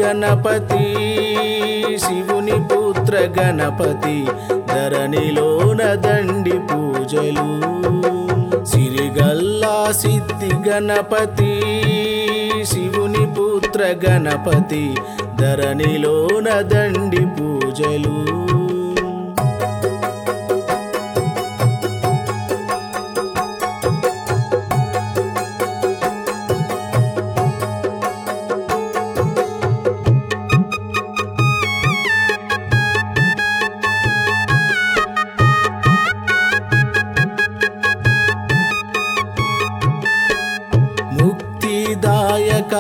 గణపతి శివుని పుత్ర గణపతి ధరణిలోన దండి పూజలు సిరిగల్లా సిద్ధి గణపతి శివుని పుత్ర గణపతి ధరణిలోన దండి పూజలు ముక్తిదాయక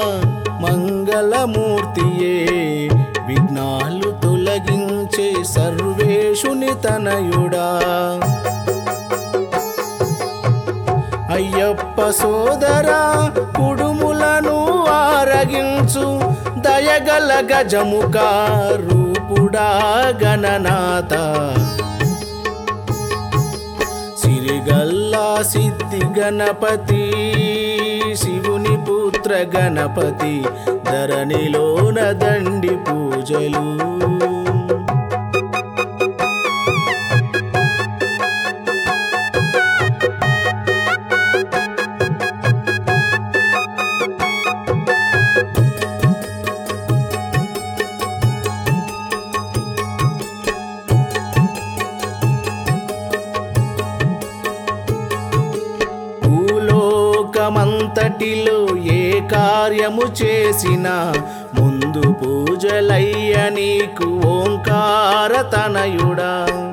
మంగళమూర్తియే విఘ్నాలు తొలగించే సర్వేశుని తనయుడా అయ్యప్ప సోదరా కుడుములను ఆరగించు దయగల గజముఖ రూపుడా గణనాథ సిరిగల్లా సిద్ధి గణపతి శివుని పుత్ర గణపతి ధరణిలోన దండి పూజలు మంతటిలో ఏ కార్యము చేసినా ముందు పూజలయ్య నీకు ఓంకార తనయుడా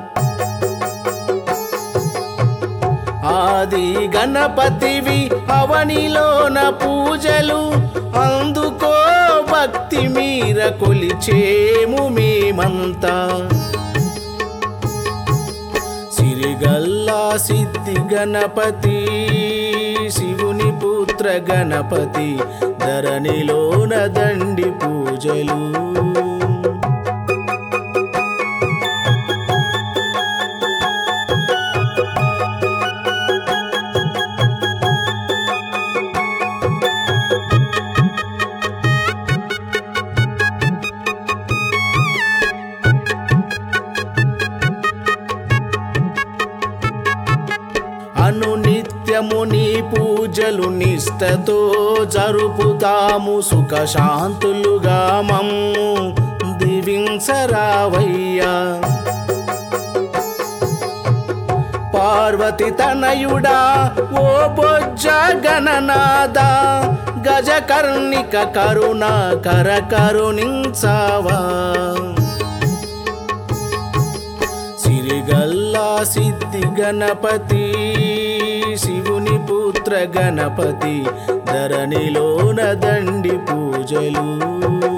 ఆది గణపతివి అవనిలోన పూజలు అందుకో భక్తి మీర కొలిచేము మేమంతా సిరిగల్లా సిద్ధి గణపతి శివుని పుత్ర గణపతి ధరణిలోన దండి పూజలు అనునిత్యము నీ పూజలు నిష్టతో జరుపుతాము సుఖశాంతులుగా మమ్ము దీవించరావయ్యా పార్వతి తనయుడా ఓ బొజ్జ గణనాథ గజకర్ణిక కరుణాకర కరుణించావా సిరిగల్లా సిద్ధి గణపతి శివుని పుత్ర గణపతి ధరణిలోన దండి పూజలు